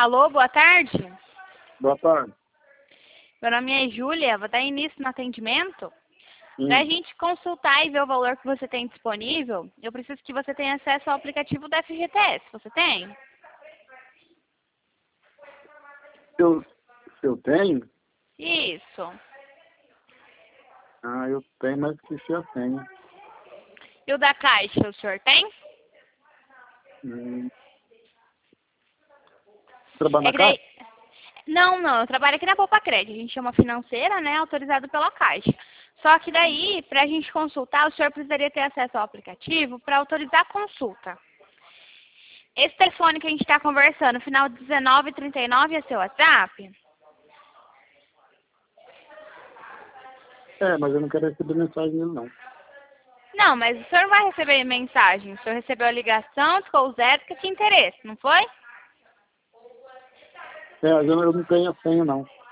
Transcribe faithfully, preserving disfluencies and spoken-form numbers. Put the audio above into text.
Alô, boa tarde. Boa tarde. Meu nome é Júlia, vou dar início no atendimento. Hum. Para a gente consultar e ver o valor que você tem disponível, eu preciso que você tenha acesso ao aplicativo da F G T S. Você tem? Eu, se eu tenho? Isso. Ah, eu tenho, mas esqueci a senha. E o da Caixa, o senhor tem? Hum. Trabalha É na que daí... caixa? Não, não, eu trabalho aqui na Poupa Crédito. A gente é uma financeira, né, autorizado pela Caixa. Só que daí, para a gente consultar, o senhor precisaria ter acesso ao aplicativo para autorizar a consulta. Esse telefone que a gente está conversando, final dezenove trinta e nove, é seu WhatsApp? É, mas eu não quero receber mensagem dele, não. Não, mas o senhor não vai receber mensagem. O senhor recebeu a ligação, ficou zero, que tinha interesse, não foi? É, mas eu, eu não tenho a senha, não.